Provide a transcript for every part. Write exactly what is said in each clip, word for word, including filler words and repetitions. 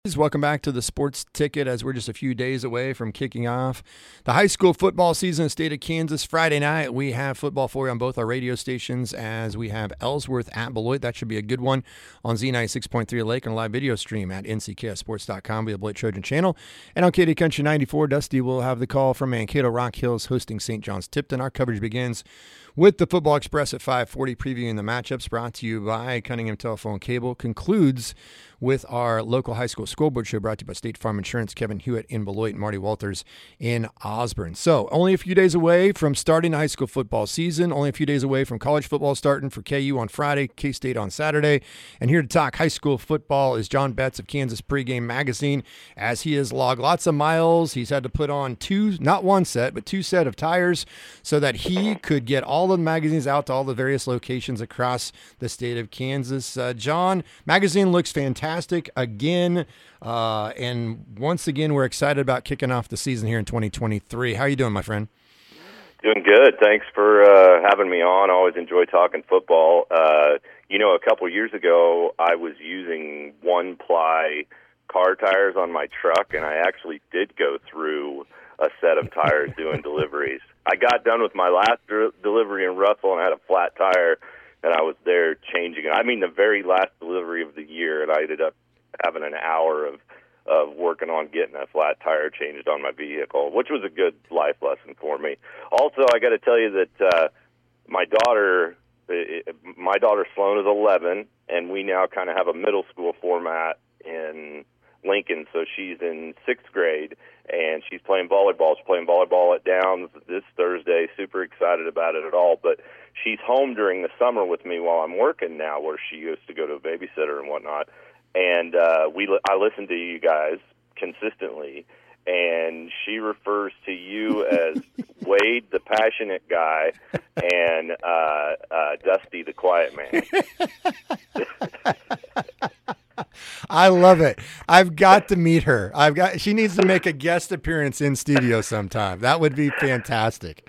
Welcome back to the Sports Ticket as we're just a few days away from kicking off the high school football season in the state of Kansas. Friday night, we have football for you on both our radio stations as we have Ellsworth at Beloit. That should be a good one on Z ninety-six point three Lake and a live video stream at N C K S sports dot com via Beloit Trojan Channel. And on K D Country ninety-four, Dusty will have the call from Mankato Rock Hills hosting Saint John's Tipton. Our coverage begins with the Football Express at five forty, previewing the matchups, brought to you by Cunningham Telephone Cable. Concludes with our local high school scoreboard show, brought to you by State Farm Insurance, Kevin Hewitt in Beloit, and Marty Walters in Osborne. So only a few days away from starting the high school football season, only a few days away from college football starting for K U on Friday, K-State on Saturday. And here to talk high school football is John Betts of Kansas Pregame Magazine. As he has logged lots of miles, he's had to put on two, not one set, but two set of tires so that he could get all the magazines out to all the various locations across the state of Kansas. Uh, John, magazine looks fantastic. Again, uh, and once again, we're excited about kicking off the season here in twenty twenty-three. How are you doing, my friend? Doing good. Thanks for uh, having me on. I always enjoy talking football. Uh, you know, a couple years ago, I was using one-ply car tires on my truck, and I actually did go through a set of tires doing deliveries. I got done with my last de- delivery in Russell, and I had a flat tire, and I was there changing it. I mean, the very last delivery of the year, and I ended up having an hour of, of working on getting a flat tire changed on my vehicle, which was a good life lesson for me. Also, I got to tell you that uh, my daughter, it, my daughter Sloan is eleven, and we now kind of have a middle school format in Lincoln, so she's in sixth grade, and she's playing volleyball. She's playing volleyball at Downs this Thursday. Super excited about it at all, but she's home during the summer with me while I'm working now, where she used to go to a babysitter and whatnot. And uh, we, I listen to you guys consistently, and she refers to you as Wade, the passionate guy, and uh, uh, Dusty, the quiet man. I love it. I've got to meet her. I've got. She needs to make a guest appearance in studio sometime. That would be fantastic.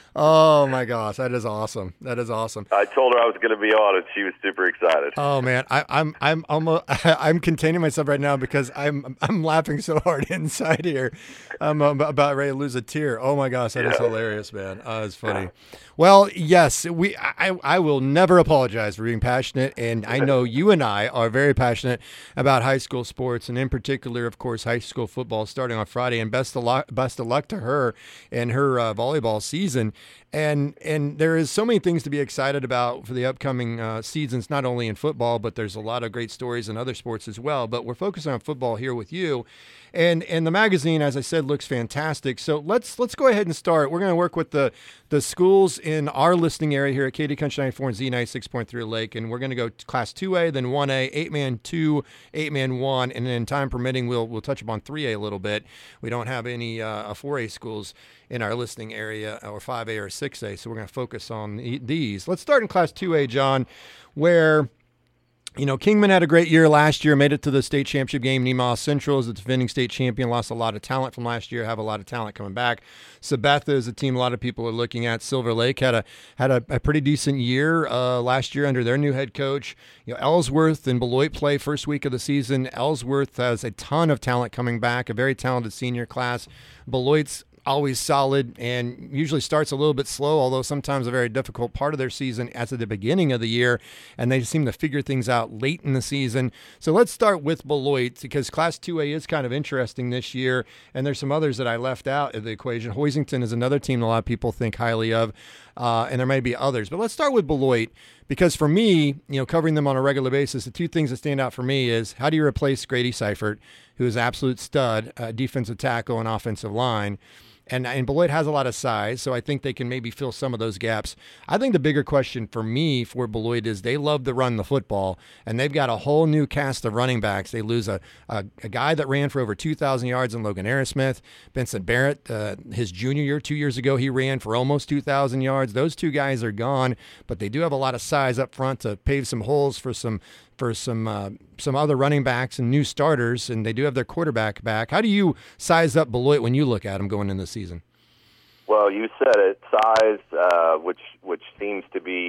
Oh my gosh, that is awesome. That is awesome. I told her I was going to be on, and she was super excited. Oh man, I, I'm I'm almost I'm containing myself right now because I'm I'm laughing so hard inside here. I'm about ready to lose a tear. Oh my gosh, that yeah. is hilarious, man. Oh, it's funny. Well, yes, we. I, I will never apologize for being passionate, and I know you and I are very passionate about high school sports, and in particular, of course, high school football starting on Friday. And best of luck, best of luck to her and her uh, volleyball season. And and there is so many things to be excited about for the upcoming uh, seasons, not only in football, but there's a lot of great stories in other sports as well. But we're focusing on football here with you. And and the magazine, as I said, looks fantastic. So let's let's go ahead and start. We're going to work with the the schools in our listening area here at K D Country ninety-four and Z ninety-six point three Lake. And we're going to go to Class two A, then one A, eight-man two, eight-man one, and then time permitting, we'll we'll touch upon three A a little bit. We don't have any uh, four A schools in our listening area, or five A or six A, so we're going to focus on these. Let's start in Class two A, John, where, you know, Kingman had a great year last year, made it to the state championship game. Nemaha Central is the defending state champion, lost a lot of talent from last year, have a lot of talent coming back. Sabetha is a team a lot of people are looking at. Silver Lake had a had a, a pretty decent year uh, last year under their new head coach. You know, Ellsworth and Beloit play first week of the season. Ellsworth has a ton of talent coming back, a very talented senior class. Beloit's always solid and usually starts a little bit slow, although sometimes a very difficult part of their season as at the beginning of the year, and they seem to figure things out late in the season. So let's start with Beloit, because Class two A is kind of interesting this year, and there's some others that I left out of the equation. Hoisington is another team a lot of people think highly of, uh, and there may be others. But let's start with Beloit, because for me, you know, covering them on a regular basis, the two things that stand out for me is how do you replace Grady Seifert, who is an absolute stud, uh, defensive tackle and offensive line. And, and Beloit has a lot of size, so I think they can maybe fill some of those gaps. I think the bigger question for me for Beloit is they love to run the football, and they've got a whole new cast of running backs. They lose a, a, a guy that ran for over two thousand yards in Logan Aerosmith. Benson Barrett, uh, his junior year, two years ago, he ran for almost two thousand yards. Those two guys are gone, but they do have a lot of size up front to pave some holes for some for some uh, some other running backs and new starters, and they do have their quarterback back. How do you size up Beloit when you look at them going into the season? Well, you said it, size, uh, which which seems to be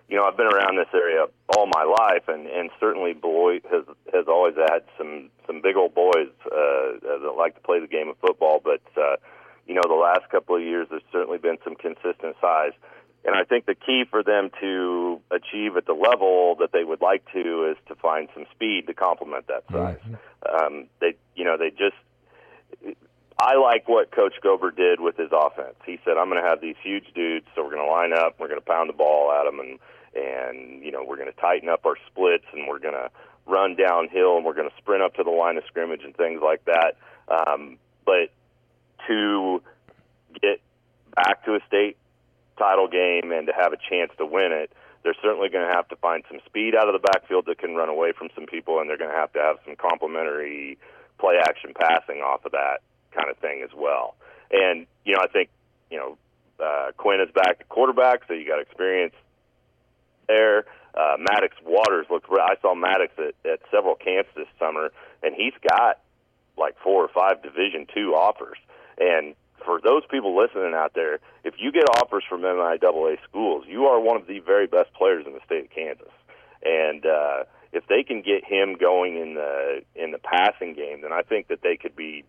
you know, I've been around this area all my life, and, and certainly Beloit has has always had some, some big old boys uh, that like to play the game of football. But, uh, you know, the last couple of years there's certainly been some consistent size. And I think the key for them to achieve at the level that they would like to is to find some speed to complement that size. Mm-hmm. Um, they, you know, they just – I like what Coach Gober did with his offense. He said, I'm going to have these huge dudes, so we're going to line up, we're going to pound the ball at them, and, and you know, we're going to tighten up our splits, and we're going to run downhill, and we're going to sprint up to the line of scrimmage and things like that. Um, but to get back to a state title game and to have a chance to win it, they're certainly going to have to find some speed out of the backfield that can run away from some people, and they're going to have to have some complementary play-action passing off of that kind of thing as well. And, you know, I think, you know, uh, Quinn is back at quarterback, so you got experience there. Uh, Maddox Waters looked – I saw Maddox at, at several camps this summer, and he's got like four or five Division two offers. And for those people listening out there, if you get offers from M I A A schools, you are one of the very best players in the state of Kansas. And uh, if they can get him going in the in the passing game, then I think that they could be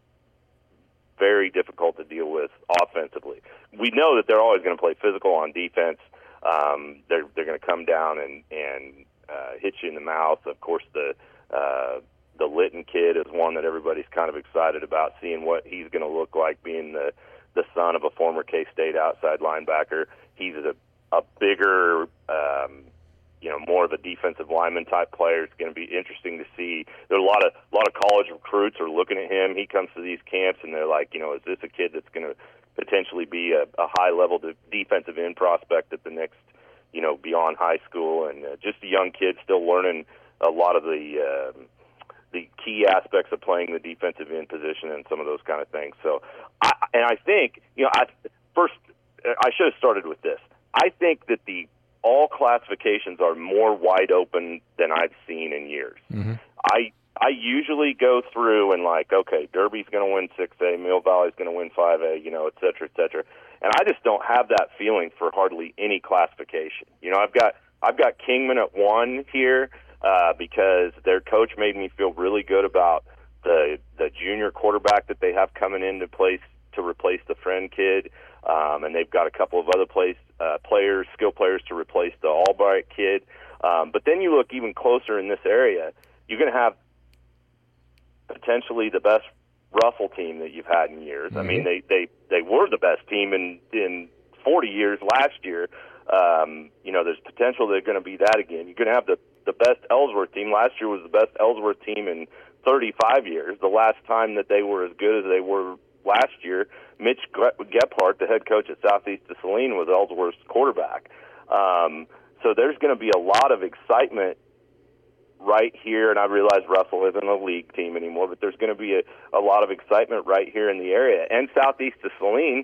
very difficult to deal with offensively. We know that they're always going to play physical on defense. Um, they're they're going to come down and and uh, hit you in the mouth. Of course, the uh, the Litton kid is one that everybody's kind of excited about, seeing what he's going to look like, being the the son of a former K-State outside linebacker. He's a a bigger, um, you know, more of a defensive lineman type player. It's going to be interesting to see. There are a lot of a lot of college recruits are looking at him. He comes to these camps and they're like, you know, is this a kid that's going to potentially be a, a high level de- defensive end prospect at the next, you know, beyond high school, and uh, just a young kid still learning a lot of the uh, the key aspects of playing the defensive end position and some of those kind of things. So, I, and I think, you know, I first I should have started with this. I think that the all classifications are more wide open than I've seen in years. Mm-hmm. I I usually go through and like, okay, Derby's going to win six A, Mill Valley's going to win five A, you know, et cetera, et cetera. And I just don't have that feeling for hardly any classification. You know, I've got I've got Kingman at one here uh, because their coach made me feel really good about the the junior quarterback that they have coming into place to replace the Friend kid. Um, and they've got a couple of other place, uh, players, skill players to replace the Albright kid. Um, but then you look even closer in this area, you're going to have potentially the best Russell team that you've had in years. Mm-hmm. I mean, they, they, they were the best team in, in forty years last year. Um, you know, there's potential they're going to be that again. You're going to have the, the best Ellsworth team. Last year was the best Ellsworth team in thirty-five years. The last time that they were as good as they were last year, Mitch Gephardt, the head coach at Southeast of Saline, was Ellsworth's quarterback. Um, so there's going to be a lot of excitement right here, and I realize Russell isn't a league team anymore, but there's going to be a, a lot of excitement right here in the area. And Southeast of Saline,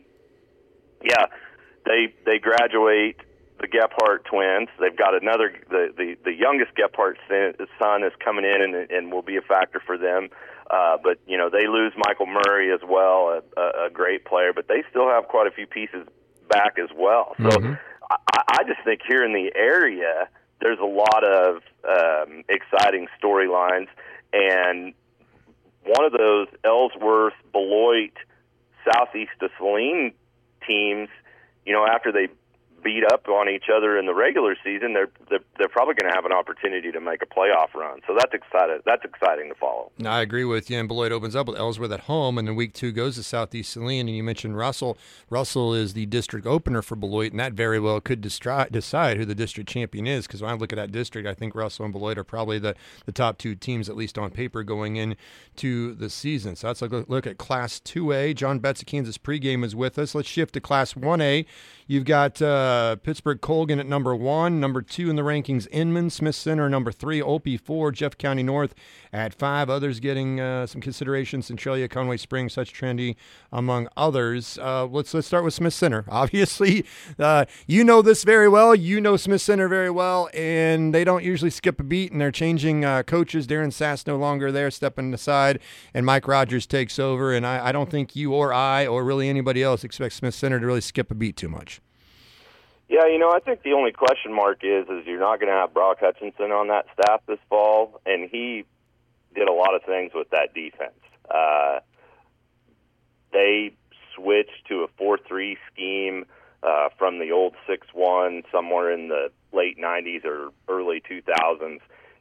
yeah, they they graduate the Gephardt twins. They've got another, the, the, the youngest Gephardt son is coming in and, and will be a factor for them. Uh, but, you know, they lose Michael Murray as well, a, a, a great player, but they still have quite a few pieces back as well. So mm-hmm. I, I just think here in the area, there's a lot of um, exciting storylines, and one of those Ellsworth, Beloit, Southeast of Saline teams, you know, after they beat up on each other in the regular season, they're they're, they're probably going to have an opportunity to make a playoff run. So that's exciting. That's exciting to follow. No, I agree with you. And Beloit opens up with Ellsworth at home, and then week two goes to Southeast Saline. And you mentioned Russell. Russell is the district opener for Beloit, and that very well could distri- decide who the district champion is. Because when I look at that district, I think Russell and Beloit are probably the, the top two teams, at least on paper, going into the season. So let's look, look at Class two A. John Betts of Kansas pregame is with us. Let's shift to Class one A. You've got uh, Pittsburgh Colgan at number one, number two in the rankings, Inman, Smith Center number three, Opie four, Jeff County North at five. Others getting uh, some consideration, Centralia, Conway Springs, such trendy, among others. Uh, let's let's start with Smith Center. Obviously, uh, you know this very well. You know Smith Center very well, and they don't usually skip a beat, and they're changing uh, coaches. Darren Sass no longer there, stepping aside, and Mike Rogers takes over. And I, I don't think you or I or really anybody else expects Smith Center to really skip a beat too much. Yeah, you know, I think the only question mark is is you're not going to have Brock Hutchinson on that staff this fall, and he did a lot of things with that defense. Uh, they switched to a four three scheme uh, from the old six one somewhere in the late nineties or early two thousands,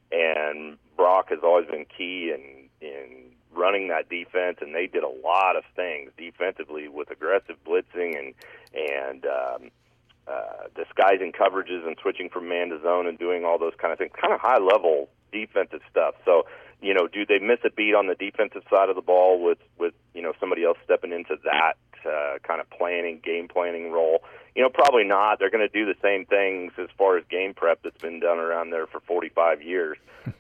and Brock has always been key in, in running that defense, and they did a lot of things defensively with aggressive blitzing and, and um, uh, disguising coverages and switching from man to zone and doing all those kind of things, kind of high-level defensive stuff. So, you know, do they miss a beat on the defensive side of the ball with, with you know, somebody else stepping into that uh, kind of planning, game planning role? You know, probably not. They're going to do the same things as far as game prep that's been done around there for forty-five years.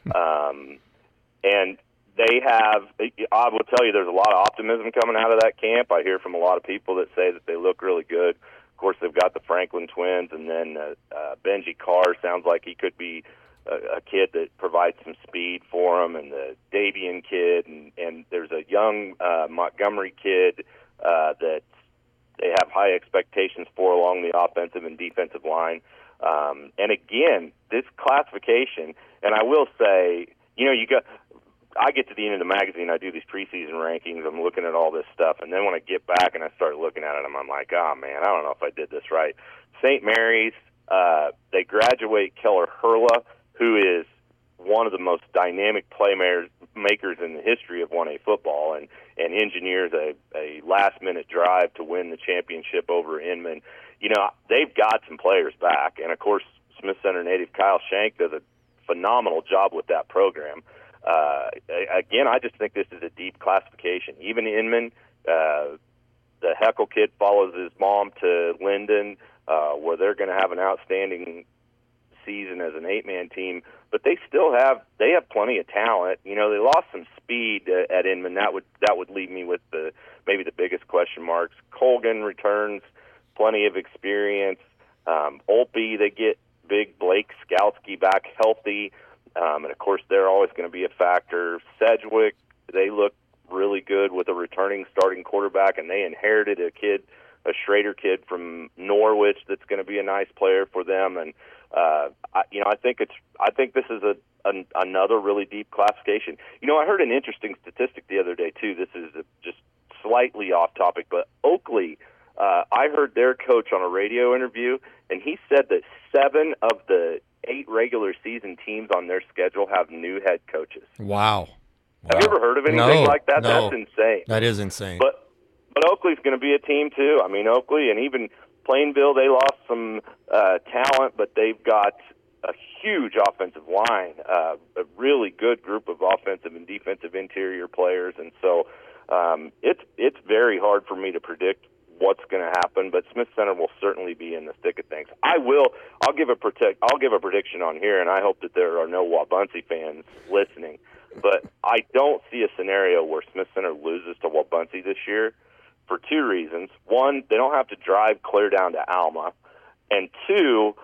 um, and they have, I will tell you, there's a lot of optimism coming out of that camp. I hear from a lot of people that say that they look really good. Of course, they've got the Franklin twins, and then uh, uh, Benji Carr sounds like he could be a, a kid that provides some speed for them, and the Davian kid, and, and there's a young uh, Montgomery kid uh, that they have high expectations for along the offensive and defensive line. Um, and again, this classification, and I will say, you know, you got, I get to the end of the magazine, I do these preseason rankings, I'm looking at all this stuff, and then when I get back and I start looking at it, I'm like, oh man, I don't know if I did this right. Saint Mary's, uh, they graduate Keller Hurla, who is one of the most dynamic playmakers makers in the history of one A football, and, and engineers a, a last-minute drive to win the championship over Inman. You know, they've got some players back, and of course, Smith Center native Kyle Shank does a phenomenal job with that program. Uh, again, I just think this is a deep classification. Even Inman, uh, the Heckle kid follows his mom to Linden, uh, where they're going to have an outstanding season as an eight-man team, but they still have they have plenty of talent. You know, they lost some speed uh, at Inman. That would that would leave me with the maybe the biggest question marks. Colgan returns, plenty of experience. Um, Olpe, they get big Blake Skalski back healthy. Um, and, of course, they're always going to be a factor. Sedgwick, they look really good with a returning starting quarterback, and they inherited a kid, a Schrader kid from Norwich that's going to be a nice player for them. And, uh, I, you know, I think it's I think this is a, a another really deep classification. You know, I heard an interesting statistic the other day, too. This is a, just slightly off topic, but Oakley, uh, I heard their coach on a radio interview, and he said that seven of the eight regular season teams on their schedule have new head coaches. Wow. wow. Have you ever heard of anything no, like that? No. That's insane. That is insane. But but Oakley's going to be a team too. I mean, Oakley and even Plainville, they lost some uh, talent, but they've got a huge offensive line, uh, a really good group of offensive and defensive interior players, and so um, it's it's very hard for me to predict what's going to happen, but Smith Center will certainly be in the thick of things. I will. I'll give a protect. I'll give a prediction on here, and I hope that there are no Wabaunsee fans listening. But I don't see a scenario where Smith Center loses to Wabaunsee this year for two reasons. One, they don't have to drive clear down to Alma, and two,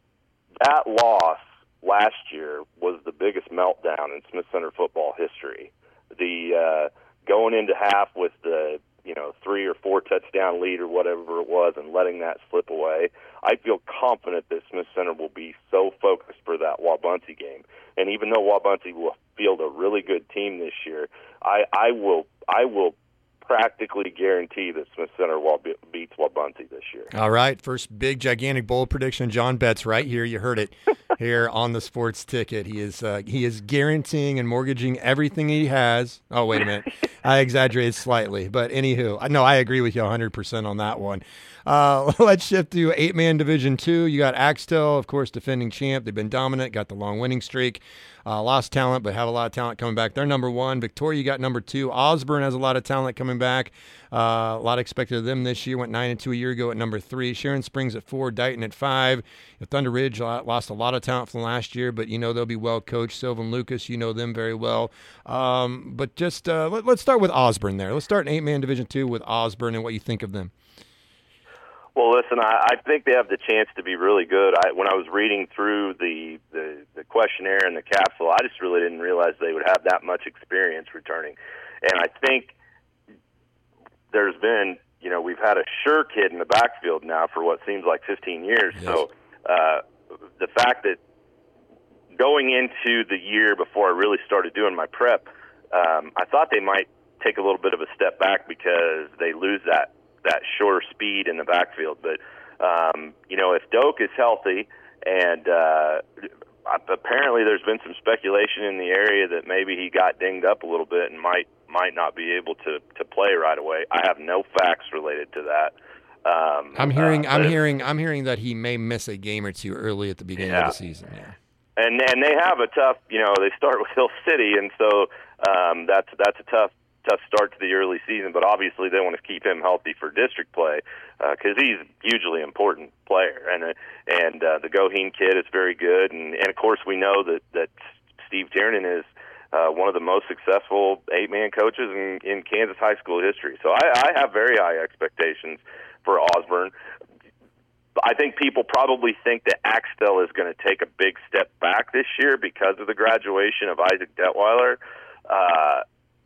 that loss last year was the biggest meltdown in Smith Center football history. The uh, going into half with the you know, three or four touchdown lead or whatever it was and letting that slip away. I feel confident that Smith Center will be so focused for that Wabaunsee game. And even though Wabaunsee will field a really good team this year, I, I will I will practically guarantee that Smith Center beats Wabaunsee this year. All right, first big, gigantic bold prediction. John Betts right here. You heard it here on the Sports Ticket. He is uh, he is guaranteeing and mortgaging everything he has. Oh, wait a minute. I exaggerated slightly. But anywho, no, I agree with you one hundred percent on that one. Uh, let's shift to eight-man Division two. You got Axtell, of course, defending champ. They've been dominant, got the long winning streak. Uh, lost talent, but have a lot of talent coming back. They're number one. Victoria, you got number two. Osborne has a lot of talent coming back. Uh, a lot expected of them this year. Went nine and two a year ago at number three. Sharon Springs at four. Dighton at five. Thunder Ridge lost a lot of talent from last year, but you know they'll be well coached. Sylvan Lucas, you know them very well. Um, but just uh, let, let's start with Osborne there. Let's start in eight-man Division two with Osborne and what you think of them. Well, listen, I, I think they have the chance to be really good. I, when I was reading through the, the, the questionnaire and the capsule, I just really didn't realize they would have that much experience returning. And I think there's been, you know, we've had a sure kid in the backfield now for what seems like fifteen years. Yes. So uh, the fact that going into the year before I really started doing my prep, um, I thought they might take a little bit of a step back because they lose that, that sure speed in the backfield. But, um, you know, if Doak is healthy, and uh, apparently there's been some speculation in the area that maybe he got dinged up a little bit and might might not be able to, to play right away. I have no facts related to that. Um, I'm hearing, uh, I'm if, hearing, I'm hearing that he may miss a game or two early at the beginning yeah. of the season. Yeah. And and they have a tough, you know, they start with Hill City, and so um, that's that's a tough tough start to the early season. But obviously, they want to keep him healthy for district play because uh, he's a hugely important player. And uh, and uh, the Goheen kid is very good, and, and of course, we know that that Steve Tiernan is uh, one of the most successful eight-man coaches in, in Kansas high school history. So I, I have very high expectations for Osborne. I think people probably think that Axtell is going to take a big step back this year because of the graduation of Isaac Detweiler. Uh,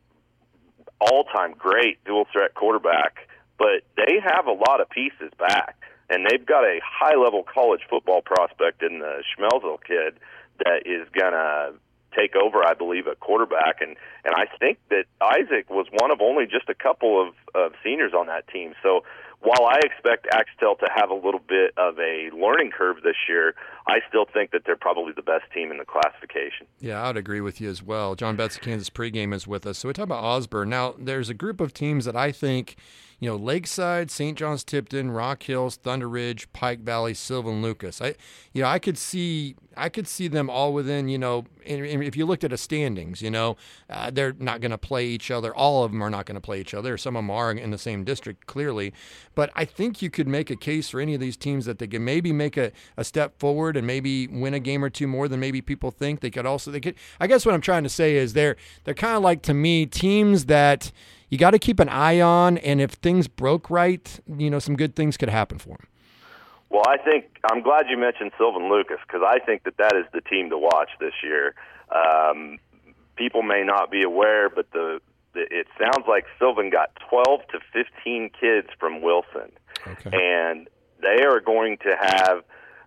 all-time great dual-threat quarterback, but they have a lot of pieces back, and they've got a high-level college football prospect in the Schmelzel kid that is going to take over, I believe, at quarterback. And, and I think that Isaac was one of only just a couple of, of seniors on that team. So while I expect Axtell to have a little bit of a learning curve this year, I still think that they're probably the best team in the classification. Yeah, I would agree with you as well. John Betts of Kansas Pregame is with us. So we talk about Osborne. Now, there's a group of teams that I think, you know, Lakeside, Saint John's Tipton, Rock Hills, Thunder Ridge, Pike Valley, Sylvan Lucas. I, you know, I could see, I could see them all within, you know, if you looked at a standings, you know, uh, they're not going to play each other. All of them are not going to play each other. Some of them are in the same district, clearly. But I think you could make a case for any of these teams that they can maybe make a, a step forward and maybe win a game or two more than maybe people think. They could also, they could, I guess what I'm trying to say is they're, they're kind of like, to me, teams that you got to keep an eye on, and if things broke right, you know, some good things could happen for them. Well, I think I'm glad you mentioned Sylvan Lucas because I think that that is the team to watch this year. Um, people may not be aware, but the, the it sounds like Sylvan got twelve to fifteen kids from Wilson, okay. and they are going to have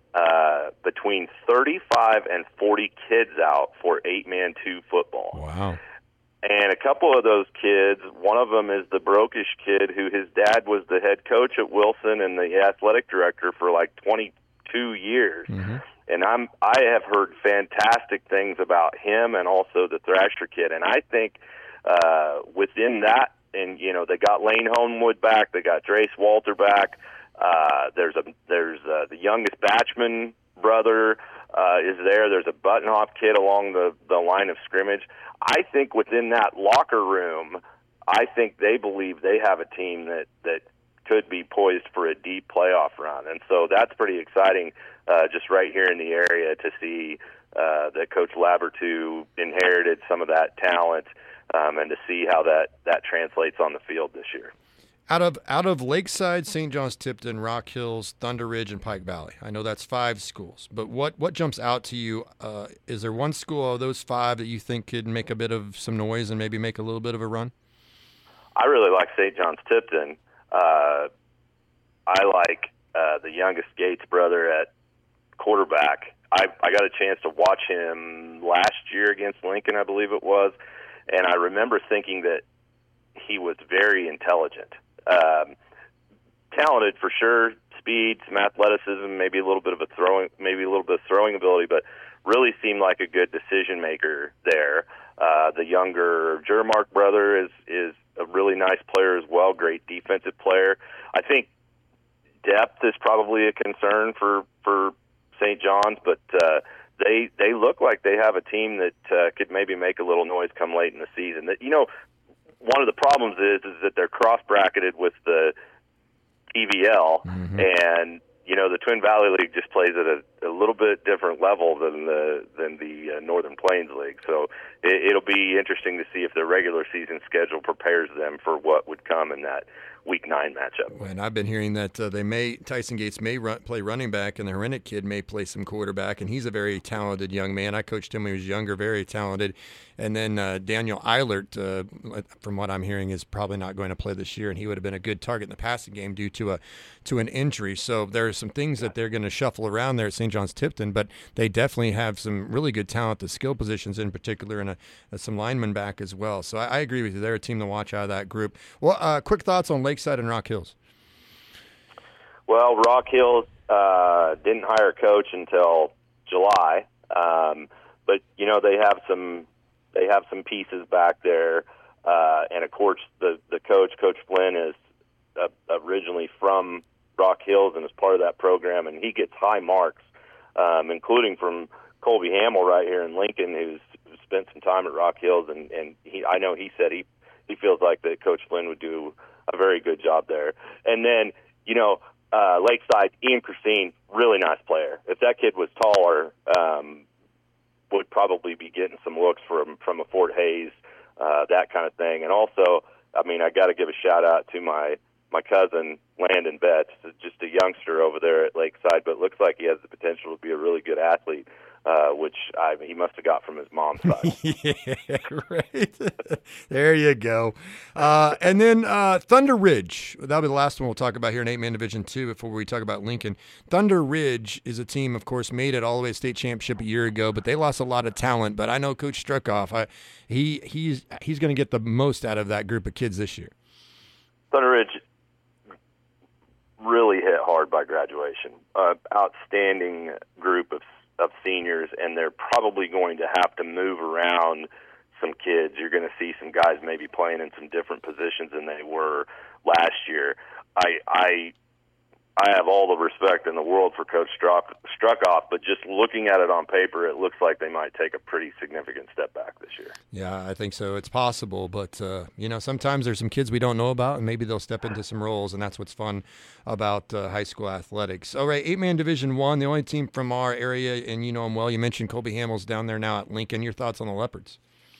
uh, between thirty-five and forty kids out for eight-man two football. Wow. And a couple of those kids, one of them is the Brokish kid who his dad was the head coach at Wilson and the athletic director for like twenty-two years. Mm-hmm. And I'm I have heard fantastic things about him and also the Thrasher kid. And I think uh, within that, and you know, they got Lane Homewood back, they got Drace Walter back. Uh, there's a there's uh, the youngest Batchman brother uh, is there. There's a Buttonhoff kid along the the line of scrimmage. I think within that locker room, I think they believe they have a team that, that could be poised for a deep playoff run. And so that's pretty exciting uh, just right here in the area to see uh, that Coach Labertu inherited some of that talent um, and to see how that, that translates on the field this year. Out of out of Lakeside, Saint John's Tipton, Rock Hills, Thunder Ridge, and Pike Valley, I know that's five schools, but what, what jumps out to you? Uh, is there one school of those five that you think could make a bit of some noise and maybe make a little bit of a run? I really like Saint John's Tipton. Uh, I like uh, the youngest Gates brother at quarterback. I, I got a chance to watch him last year against Lincoln, I believe it was, and I remember thinking that he was very intelligent. Um, talented for sure, speed, some athleticism, maybe a little bit of a throwing, maybe a little bit of throwing ability, but really seemed like a good decision maker there. Uh, the younger Jermark brother is is a really nice player as well, great defensive player. I think depth is probably a concern for for Saint John's, but uh, they they look like they have a team that uh, could maybe make a little noise come late in the season. That you know. One of the problems is is that they're cross-bracketed with the T V L, mm-hmm. and you know the Twin Valley League just plays at a a little bit different level than the than the uh, Northern Plains League. So it, it'll be interesting to see if their regular season schedule prepares them for what would come in that Week Nine matchup. And I've been hearing that uh, they may Tyson Gates may run, play running back, and the Hrenek kid may play some quarterback, and he's a very talented young man. I coached him when he was younger, very talented. And then uh, Daniel Eilert, uh, from what I'm hearing, is probably not going to play this year, and he would have been a good target in the passing game due to a to an injury. So there are some things that they're going to shuffle around there at Saint John's Tipton, but they definitely have some really good talent, the skill positions in particular, and a, a, some linemen back as well. So I, I agree with you. They're a team to watch out of that group. Well, uh, quick thoughts on Lakeside and Rock Hills. Well, Rock Hills uh, didn't hire a coach until July, um, but you know they have some they have some pieces back there, uh, and of course the the coach, Coach Flynn, is uh, originally from Rock Hills and is part of that program, and he gets high marks, um, including from Colby Hamill right here in Lincoln, who's spent some time at Rock Hills, and and he I know he said he he feels like that Coach Flynn would do a very good job there. And then, you know, uh, Lakeside, Ian Christine, really nice player. If that kid was taller, um, would probably be getting some looks from from a Fort Hays, uh, that kind of thing. And also, I mean, I got to give a shout out to my my cousin Landon Betts, just a youngster over there at Lakeside, but looks like he has the potential to be a really good athlete. Uh, which I, he must have got from his mom's side. Yeah, right. There you go. Uh, and then uh, Thunder Ridge. That'll be the last one we'll talk about here in eight-man Division two before we talk about Lincoln. Thunder Ridge is a team, of course, made it all the way to state championship a year ago, but they lost a lot of talent. But I know Coach Struckoff, I, he he's he's going to get the most out of that group of kids this year. Thunder Ridge really hit hard by graduation. Uh, outstanding group of of seniors, and they're probably going to have to move around some kids. You're going to see some guys maybe playing in some different positions than they were last year. I I I have all the respect in the world for Coach Struck, Struckoff, but just looking at it on paper, it looks like they might take a pretty significant step back this year. Yeah, I think so. It's possible, but, uh, you know, sometimes there's some kids we don't know about, and maybe they'll step into some roles, and that's what's fun about uh, high school athletics. All right, eight-man Division One, the only team from our area, and you know them well. You mentioned Colby Hamill's down there now at Lincoln. Your thoughts on the Leopards?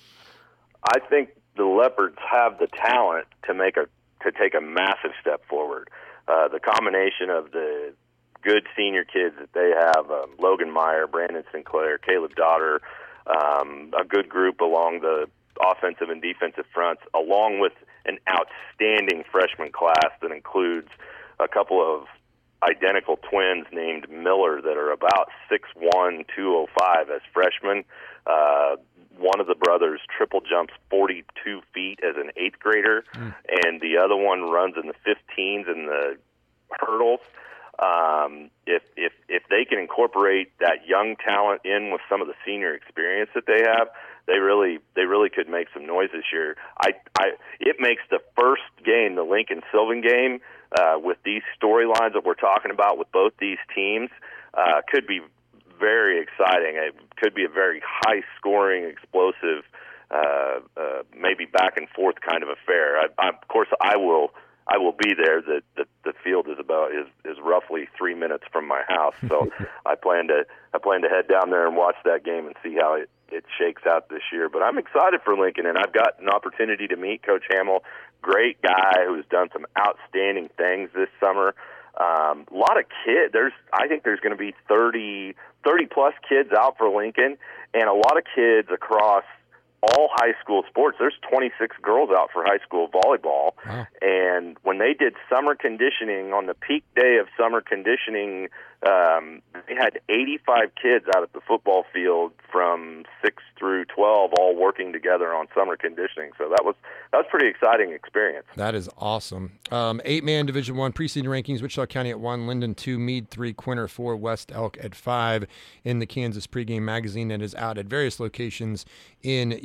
I think the Leopards have the talent to make a to take a massive step forward. Uh, the combination of the good senior kids that they have, um, Logan Meyer, Brandon Sinclair, Caleb Daughter, um, a good group along the offensive and defensive fronts, along with an outstanding freshman class that includes a couple of identical twins named Miller that are about six one, two oh five as freshmen. Uh, one of the brothers triple jumps forty-two feet as an eighth grader, mm. and the other one runs in the fifteens in the hurdles. Um, if if if they can incorporate that young talent in with some of the senior experience that they have, they really they really could make some noise this year. I, I it makes the first game, the Lincoln Sylvan game, uh, with these storylines that we're talking about with both these teams, uh, could be very exciting. It could be a very high-scoring, explosive, uh, uh, maybe back-and-forth kind of affair. I, I, of course, I will I will be there. The, the the field is about is is roughly three minutes from my house, so I plan to I plan to head down there and watch that game and see how it, it shakes out this year. But I'm excited for Lincoln, and I've got an opportunity to meet Coach Hamill. Great guy who's done some outstanding things this summer. Um, a lot of kids. There's, I think there's going to be thirty, thirty plus kids out for Lincoln, and a lot of kids across all high school sports. There's twenty-six girls out for high school volleyball. Wow. And when they did summer conditioning, on the peak day of summer conditioning, um, they had eighty-five kids out at the football field from six through twelve, all working together on summer conditioning. So that was that was a pretty exciting experience. That is awesome. Um, eight-man Division One preseason rankings: Wichita County at one, Linden two, Meade three, Quinter four, West Elk at five. In the Kansas pregame magazine that is out at various locations in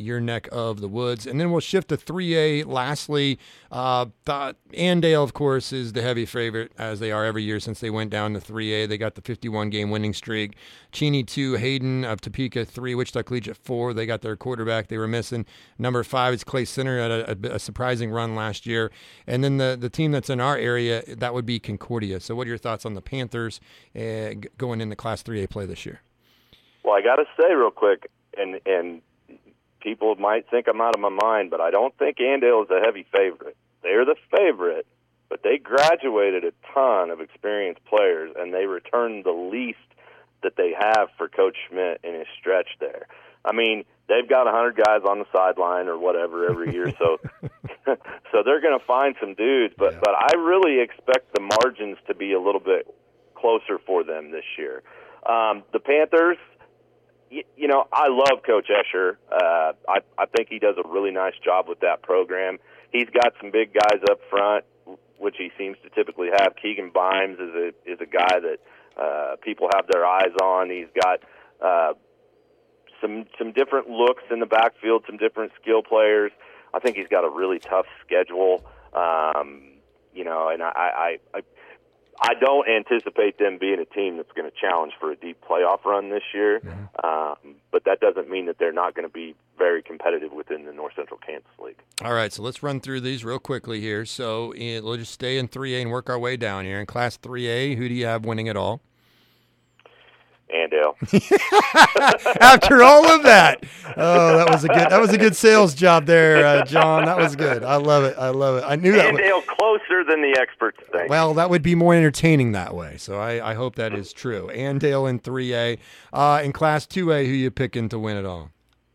your neck of the woods. And then we'll shift to three A. Lastly, uh, the, Andale, of course, is the heavy favorite, as they are every year since they went down to three A. They got the fifty-one game winning streak. Cheney two, Hayden of Topeka three, Wichita Collegiate four. They got their quarterback they were missing. Number five is Clay Center at a, a, a surprising run last year. And then the, the team that's in our area, that would be Concordia. So what are your thoughts on the Panthers uh, going into Class three A play this year? Well, I got to say real quick, and and people might think I'm out of my mind, but I don't think Andale is a heavy favorite. They're the favorite, but they graduated a ton of experienced players, and they returned the least that they have for Coach Schmidt in his stretch there. I mean, they've got one hundred guys on the sideline or whatever every year, so so they're going to find some dudes. But yeah. but I really expect the margins to be a little bit closer for them this year. Um, the Panthers, you, you know, I love Coach Escher. Uh, I, I think he does a really nice job with that program. He's got some big guys up front, which he seems to typically have. Keegan Bimes is a is a guy that uh, people have their eyes on. He's got uh, some some different looks in the backfield, some different skill players. I think he's got a really tough schedule. Um, you know, and I, I, I I don't anticipate them being a team that's going to challenge for a deep playoff run this year. Mm-hmm. Um, but that doesn't mean that they're not going to be very competitive within the North Central Kansas League. All right, so let's run through these real quickly here. So in, we'll just stay in three A and work our way down here. In Class three A, who do you have winning it all? Andale. After all of that, oh, that was a good that was a good sales job there, uh, John. That was good. I love it. I love it. I knew that. Andale was closer than the experts think. Well, that would be more entertaining that way. So I, I hope that is true. Andale in three A. Uh, in Class two A, who you picking to win it all?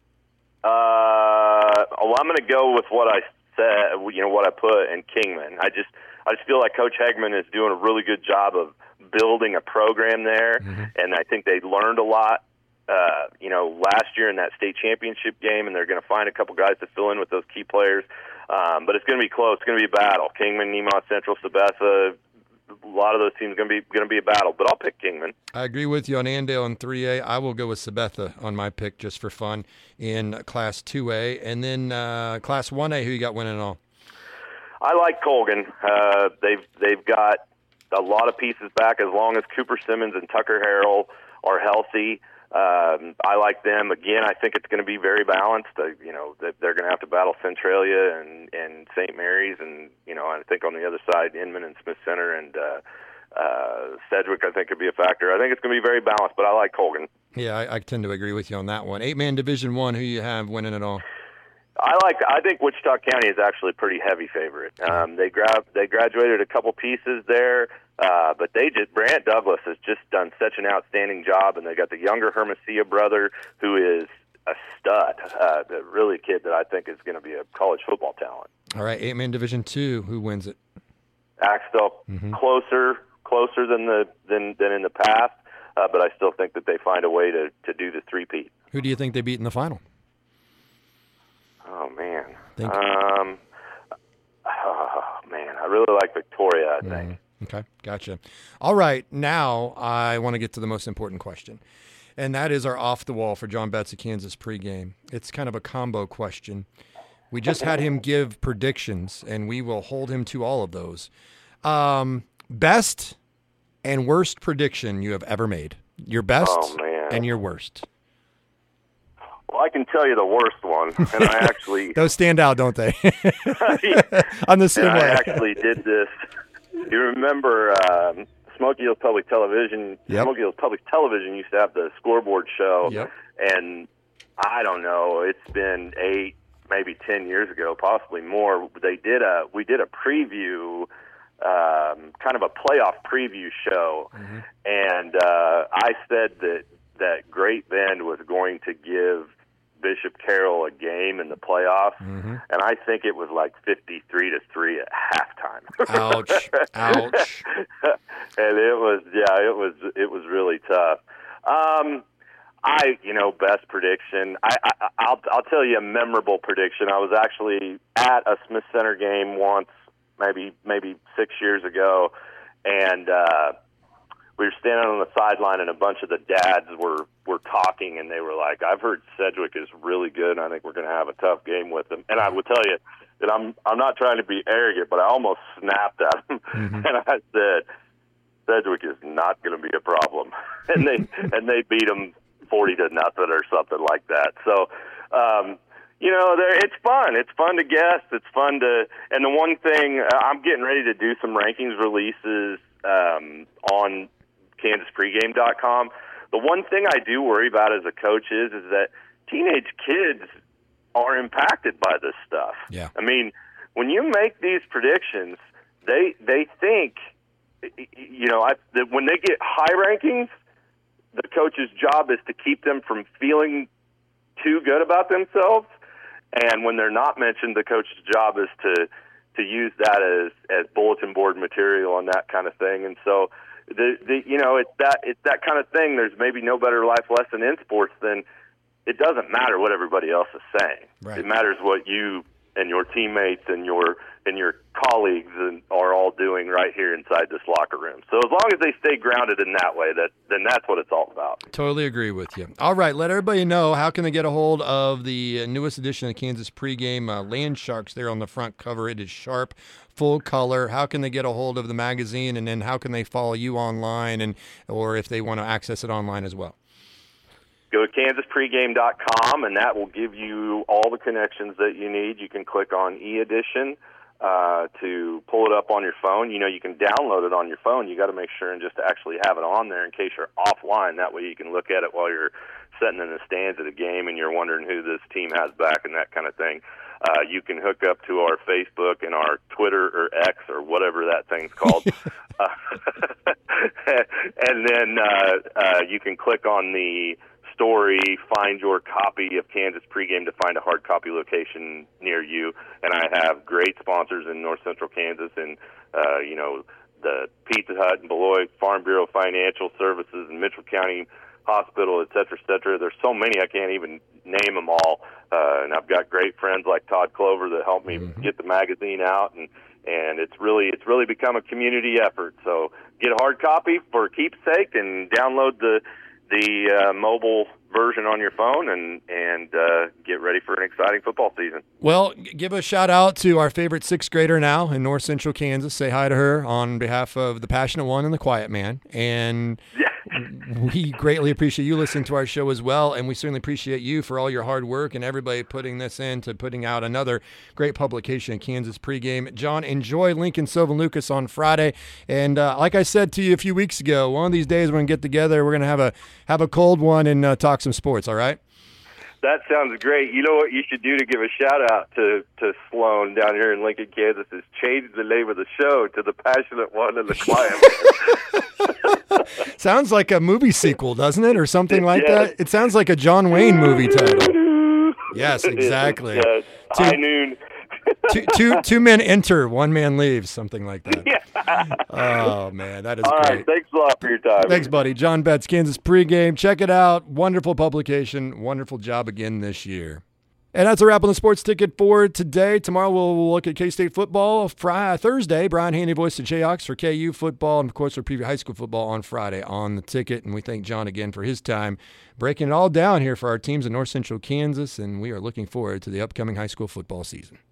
Uh, well, I'm going to go with what I said. You know what I put in Kingman. I just I just feel like Coach Hegman is doing a really good job of building a program there, mm-hmm. and I think they learned a lot, uh, you know, last year in that state championship game, and they're going to find a couple guys to fill in with those key players. Um, but it's going to be close. It's going to be a battle. Kingman, Nemont Central, Sabetha, a lot of those teams are going to be going to be a battle. But I'll pick Kingman. I agree with you on Andale in three A. I will go with Sabetha on my pick just for fun in Class two A, and then uh, Class one A. Who you got winning it all? I like Colgan. Uh, they've they've got a lot of pieces back as long as Cooper Simmons and Tucker Harrell are healthy. Um, I like them. Again, I think it's going to be very balanced. Uh, you know, they're going to have to battle Centralia and, and Saint Mary's, and, you know, I think on the other side, Inman and Smith Center and uh, uh, Sedgwick, I think, could be a factor. I think it's going to be very balanced, but I like Colgan. Yeah, I, I tend to agree with you on that one. Eight-man Division One, who you have winning it all? I like. I think Wichita County is actually a pretty heavy favorite. Um, they grab. They graduated a couple pieces there, uh, but they just Brant Douglas has just done such an outstanding job, and they got the younger Hermosia brother who is a stud, uh, really a kid that I think is going to be a college football talent. All right, eight-man Division Two, who wins it? Axtell, mm-hmm. closer, closer than the than than in the past, uh, but I still think that they find a way to to do the three-peat. Who do you think they beat in the final? Oh, man. Um, oh, man. I really like Victoria, I think. Mm, okay, gotcha. All right, now I want to get to the most important question, and that is our off-the-wall for John Betts of Kansas pregame. It's kind of a combo question. We just had him give predictions, and we will hold him to all of those. Um, best and worst prediction you have ever made. Your best oh, man. and your worst. Well, I can tell you the worst one, and I actually... Those stand out, don't they? I'm the same and way. I actually did this. You remember um, Smoky Hills Public Television? Yep. Smoky Hills Public Television used to have the scoreboard show, yep. and I don't know, it's been eight, maybe ten years ago, possibly more. They did a we did a preview, um, kind of a playoff preview show, mm-hmm. and uh, I said that that Great Bend was going to give Bishop Carroll a game in the playoffs, mm-hmm. and I think it was like fifty-three to three at halftime. Ouch! Ouch! And it was, yeah, it was, it was really tough. Um, I, you know, best prediction. I, I, I'll, I'll tell you a memorable prediction. I was actually at a Smith Center game once, maybe, maybe six years ago, and uh, we were standing on the sideline, and a bunch of the dads were were talking, and they were like, "I've heard Sedgwick is really good, and I think we're going to have a tough game with him." And I would tell you that I'm I'm not trying to be arrogant, but I almost snapped at him, mm-hmm. and I said, "Sedgwick is not going to be a problem," and they and they beat him forty to nothing or something like that. So. Um, You know, it's fun. It's fun to guess. It's fun to, and the one thing, uh, I'm getting ready to do some rankings releases um, on Kansas Pregame dot com. The one thing I do worry about as a coach is, is that teenage kids are impacted by this stuff. Yeah. I mean, when you make these predictions, they they think, you know, I, that when they get high rankings, the coach's job is to keep them from feeling too good about themselves. And when they're not mentioned, the coach's job is to to use that as, as bulletin board material and that kind of thing. And so, the, the you know, it's that it's that kind of thing. There's maybe no better life lesson in sports than it doesn't matter what everybody else is saying. Right. It matters what you and your teammates and your and your colleagues and are all doing right here inside this locker room. So as long as they stay grounded in that way, that then that's what it's all about. Totally agree with you. All right, let everybody know, how can they get a hold of the newest edition of Kansas Pregame, uh, Land Sharks there on the front cover. It is sharp, full color. How can they get a hold of the magazine, and then how can they follow you online, and or if they want to access it online as well? Go to Kansas Pregame dot com, and that will give you all the connections that you need. You can click on e-edition uh, to pull it up on your phone. You know, you can download it on your phone. You got to make sure and just actually have it on there in case you're offline. That way you can look at it while you're sitting in the stands at a game and you're wondering who this team has back and that kind of thing. Uh, you can hook up to our Facebook and our Twitter or X or whatever that thing's called. uh, and then uh, uh, you can click on the story, find your copy of Kansas Pregame to find a hard copy location near you. And I have great sponsors in North Central Kansas, and uh, you know, the Pizza Hut and Beloit, Farm Bureau Financial Services, and Mitchell County Hospital, et cetera, et cetera. There's so many I can't even name them all. Uh, and I've got great friends like Todd Clover that helped me mm-hmm. get the magazine out, and and it's really it's really become a community effort. So get a hard copy for keepsake and download the the uh, mobile version on your phone, and and uh, get ready for an exciting football season. Well, give a shout out to our favorite sixth grader now in North Central Kansas. Say hi to her on behalf of the Passionate One and the Quiet Man. And yeah. we greatly appreciate you listening to our show as well, and we certainly appreciate you for all your hard work and everybody putting this into putting out another great publication, Kansas Pregame. John, enjoy Lincoln Sylvan Lucas on Friday, and uh, like I said to you a few weeks ago, one of these days we're going to get together, we're going to have a have a cold one and uh, talk some sports, all right? That sounds great. You know what you should do to give a shout-out to, to Sloan down here in Lincoln, Kansas, is change the name of the show to The Passionate One and the Quiet One. Sounds like a movie sequel, doesn't it, or something like yes. that? It sounds like a John Wayne movie title. Yes, exactly. Yes. Two, High noon. two, two, two men enter, one man leaves, something like that. Yeah. Oh, man, that is All great. right, thanks a lot for your time. Thanks, buddy. John Betts, Kansas Pregame. Check it out. Wonderful publication. Wonderful job again this year. And that's a wrap on the sports ticket for today. Tomorrow we'll look at K-State football. Friday, Thursday, Brian Haney, voice of Jayhawks for K U football. And, of course, we'll preview high school football on Friday on the ticket. And we thank John again for his time breaking it all down here for our teams in North Central Kansas. And we are looking forward to the upcoming high school football season.